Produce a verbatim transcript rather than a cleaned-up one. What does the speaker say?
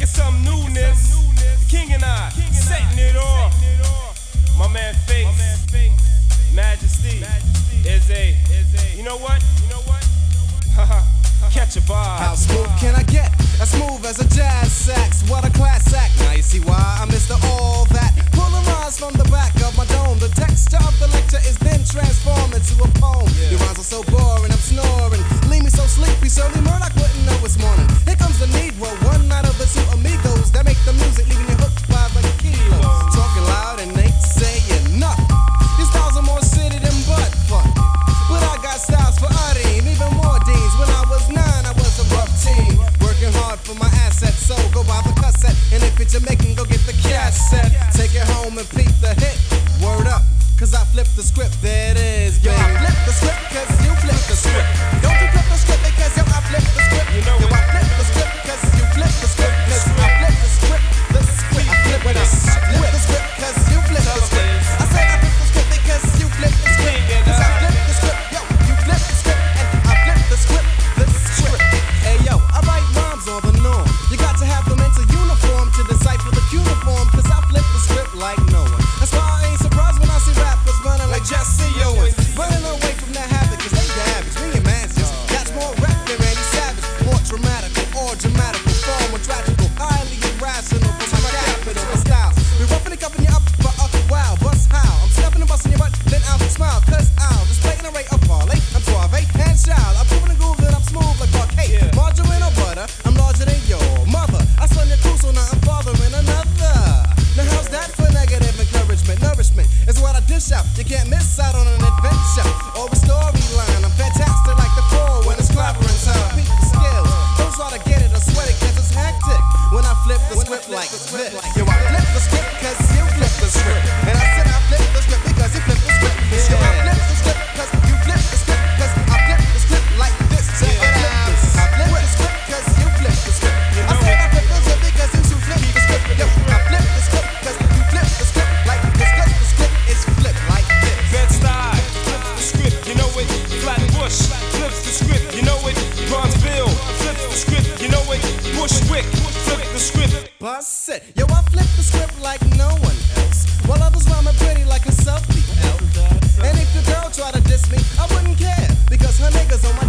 bringing some newness. The King and I, setting it off. My man Face, Majesty, is a, you know what? You know what? Haha, catch a vibe. How smooth can I get? As smooth as a jazz sax. What a class act. Now you see why I missed all that. Pulling rhymes from the back of my dome. The texture of the lecture is then transformed into a poem. Yeah. Your rhymes are so boring, I'm snoring. Leave me so sleepy, Shirley Murdoch wouldn't know it's morning. Here comes the Negro, one out of the two amigos that make the music, leaving you hooked by the kilo. Talking loud and ain't saying nothing. These styles are more city than butt fuck. But I got styles for Udding, even more deans. When I was nine, I was a rough teen. Working hard for my assets, so go buy the cassette. And if it's Jamaican, go get the cassette. Take it home and peep the hit. Word up, cause I flipped the script, there it is, baby. Yo, I flipped the script cause you flipped the script. Don't you flip the script because yo, I flipped the script. You know yo, I flipped the script cause you flipped the script. Cause I flipped the script, the script. I flipped the script. I flipped the script cause you flipped the script. I said I flipped the script because you flipped the script. Cause I flipped the script, yo, you flipped the script. And I flipped the script, the script. Hey yo, I write rhymes on the norm. You got to have them into uniform to decipher the cuneiform. Cause I flipped the script like no one. That's why I ain't surprised when I see rappers running like Jesse Owens. Running away from that habit, cause they garbage. Me and man's just got more rap than Randy Savage. More dramatical, or dramatical, far more tragical. Highly irrational from my capital of styles. We roughing and cuffing you up for a while. Bust how? I'm stuffing and busting your butt, then I'll smile. Cause I'll display an array of parlay. I'm suave and child. I'm proving the groove that I'm smooth like parquet. Yeah. Margarine or butter, I'm larger than your mother. I slung your crew so now I'm fathering another. Now how's that for negative encouragement? Nourishment is what I dish out. You can't miss out on an adventure or a storyline. I'm fantastic like the four when it's clobbering time. Peep the skills, don't try to get it or sweat it cause it's hectic. When I flip the script like this. Yo, I flip the script cause you flip the script. And I said I flip the script because you flip the script. Yo, I flip the script cause you flip the script. Cause I flip the script like this. Check it out. I flip the script cause you flip the script. I said I flip the script because you should flip the script. Yo, I flip the script cause you flip the script like this. Cause the script is flipped like this. Bed-Stuy, flips the script, you know it. Flatbush, flips the script, you know it. Bronzeville, flips the script, you know it. Bushwick, flip the script. Bust it. Yo, I flip the script like no one else. While others rhyming pretty like a selfie elf. And if the girl try to diss me, I wouldn't care. Because her niggas on my